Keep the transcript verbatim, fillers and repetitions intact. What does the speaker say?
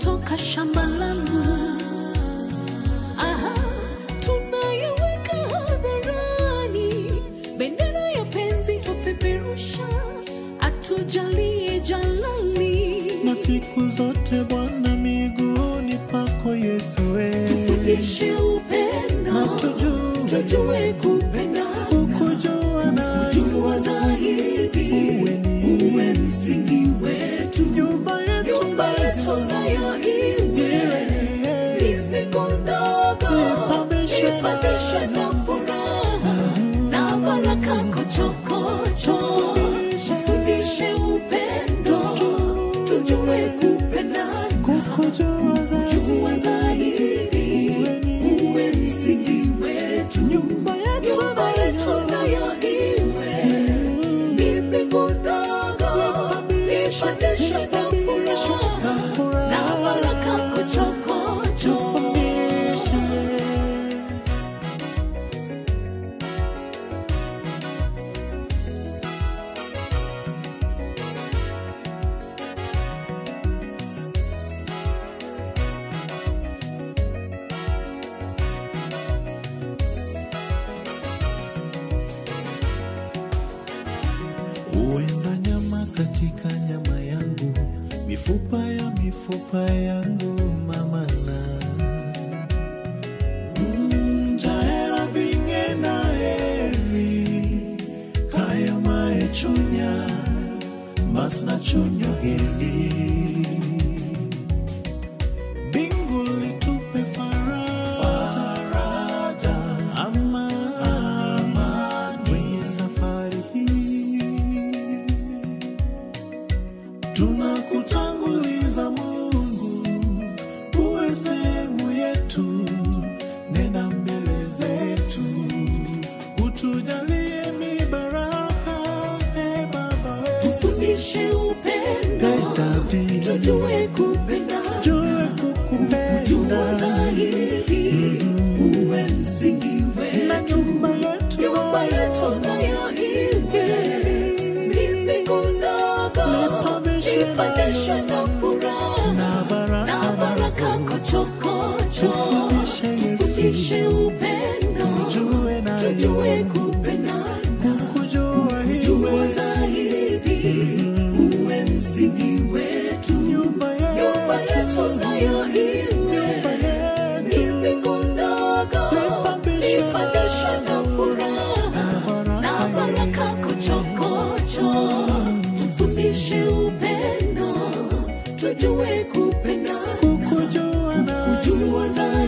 kutoka shamba langu. Aha, tunayaweka hadharani, bendera ya penzi tupeperusha, atujalie jalali. Na siku zote Bwana miguuni pako Yesu we. Tufundishe upendo, na tujue, tujue kupenda, kukujua na kujua zaidi. Uwe ni uwe msingi wetu, nyumba yetu, nyumba yetu nayo iwe ni mbingu ndogo, ipandishe na furaha na baraka kochokocho. Tufundishe upendo, tujue kupenda, kukujua zaidi. Uwe msingi wetu, nyumba yetu nayo iwe ni mbingu ndogo, ipandishe na furaha na baraka kochokocho. Uenda nyama katika nyama yangu, mifupa ya mifupa yangu mamana. Mm, jaera binge na eri, kaya mae chunya, mas na chunyo geni. Bingu litupe faraja, amani kwenye safari hii. Tunakutanguliza Mungu, uwe sehemu yetu, nena mbele zetu, utujalie mibaraka, e Baba we. Tufundishe upendo, tujue kupenda, tujue kukupenda zaidi. Uwe msingi wetu, na nyumba yetu, nyumba yetu nayo iwe ni mbingu ndogo, ipandishe na furaha na baraka kochokocho. Tufundishe upendo, tujue na tujue kupenda, kukujua zaidi. Uwe msingi wetu, nyumba yetu nayo iwe ni mbingu ndogo, ipandishe na furaha na baraka kochokocho. Tufundishe upendo, tujue kupenda, kukujua na kujua zaidi.